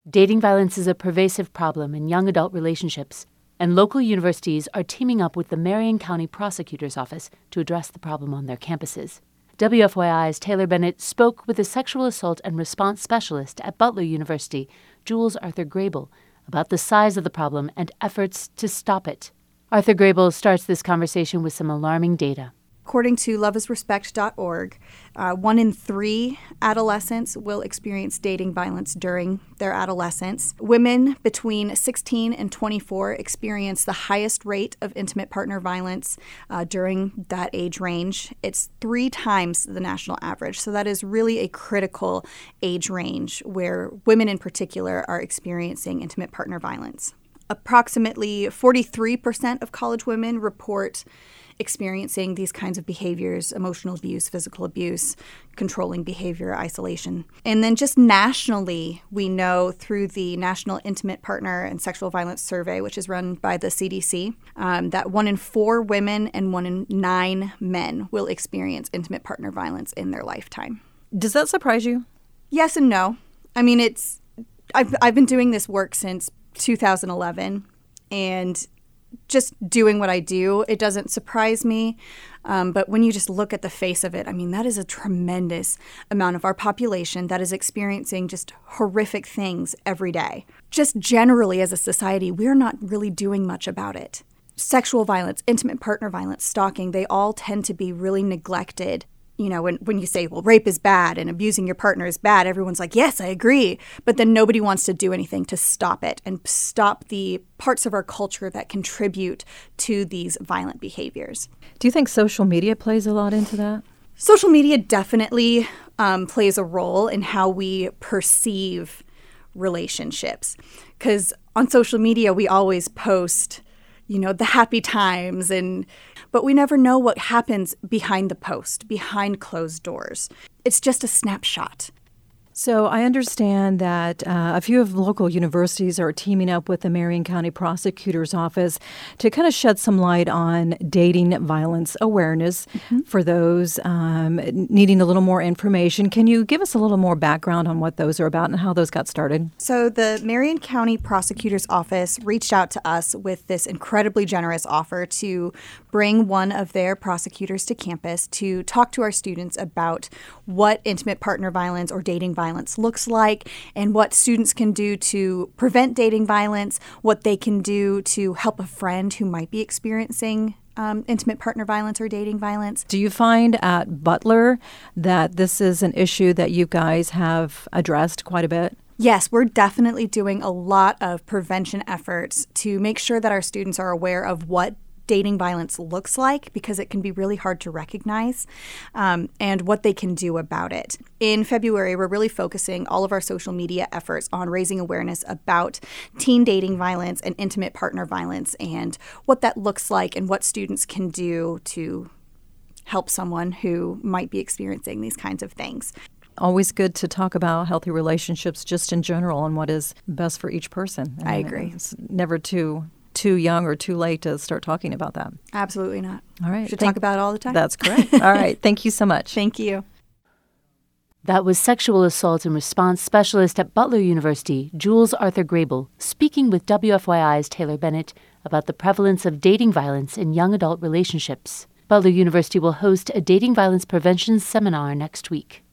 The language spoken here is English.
Dating violence is a pervasive problem in young adult relationships, and local universities are teaming up with the Marion County Prosecutor's Office to address the problem on their campuses. WFYI's Taylor Bennett spoke with a sexual assault and response specialist at Butler University, Jules Arthur Grable, about the size of the problem and efforts to stop it. Arthur Grable starts this conversation with some alarming data. According to loveisrespect.org, 1 in 3 adolescents will experience dating violence during their adolescence. Women between 16 and 24 experience the highest rate of intimate partner violence during that age range. It's 3 times the national average. So that is really a critical age range where women in particular are experiencing intimate partner violence. Approximately 43% of college women report experiencing these kinds of behaviors: emotional abuse, physical abuse, controlling behavior, isolation. And then just nationally, we know through the National Intimate Partner and Sexual Violence Survey, which is run by the CDC, that 1 in 4 women and 1 in 9 men will experience intimate partner violence in their lifetime. Does that surprise you? Yes and no. I mean, I've been doing this work since 2011, and just doing what I do, it doesn't surprise me. But when you just look at the face of it, I mean, that is a tremendous amount of our population that is experiencing just horrific things every day. Just generally as a society, we're not really doing much about it. Sexual violence, intimate partner violence, stalking, they all tend to be really neglected. You know, when you say, well, rape is bad and abusing your partner is bad, everyone's like, yes, I agree. But then nobody wants to do anything to stop it and stop the parts of our culture that contribute to these violent behaviors. Do you think social media plays a lot into that? Social media definitely plays a role in how we perceive relationships. Because on social media, we always post, you know, the happy times, but we never know what happens behind the post, behind closed doors. It's just a snapshot. So I understand that a few of the local universities are teaming up with the Marion County Prosecutor's Office to kind of shed some light on dating violence awareness for those needing a little more information. Can you give us a little more background on what those are about and how those got started? So the Marion County Prosecutor's Office reached out to us with this incredibly generous offer to bring one of their prosecutors to campus to talk to our students about what intimate partner violence or dating violence looks like and what students can do to prevent dating violence, what they can do to help a friend who might be experiencing intimate partner violence or dating violence. Do you find at Butler that this is an issue that you guys have addressed quite a bit? Yes, we're definitely doing a lot of prevention efforts to make sure that our students are aware of what dating violence looks like, because it can be really hard to recognize, and what they can do about it. In February, we're really focusing all of our social media efforts on raising awareness about teen dating violence and intimate partner violence and what that looks like and what students can do to help someone who might be experiencing these kinds of things. Always good to talk about healthy relationships just in general and what is best for each person. I agree. It's never too young or too late to start talking about that. Absolutely not. All right. We should talk about it all the time. That's correct. All right. Thank you so much. Thank you. That was sexual assault and response specialist at Butler University, Jules Arthur Grable, speaking with WFYI's Taylor Bennett about the prevalence of dating violence in young adult relationships. Butler University will host a dating violence prevention seminar next week.